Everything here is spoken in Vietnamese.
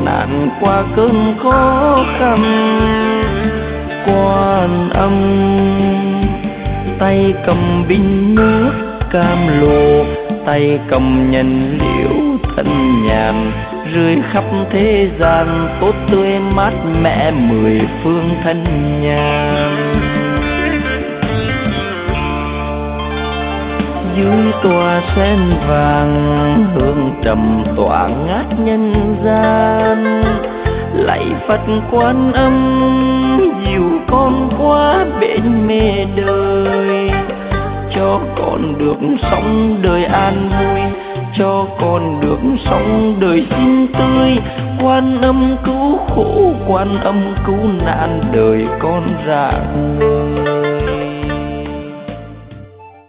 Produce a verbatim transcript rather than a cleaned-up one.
nạn qua cơn khó khăn. Quan Âm tay cầm bình nước cam lồ, tay cầm nhân liễu thân nhàn, rơi khắp thế gian tốt tươi mát mẻ mười phương thân nhàn. Dưới tòa sen vàng hương trầm tỏa ngát nhân gian, lạy Phật Quan Âm dìu con qua bên mê đời, cho con được sống đời an vui, cho con được sống đời xinh tươi. Quan Âm cứu khổ, Quan Âm cứu nạn đời con ra đời.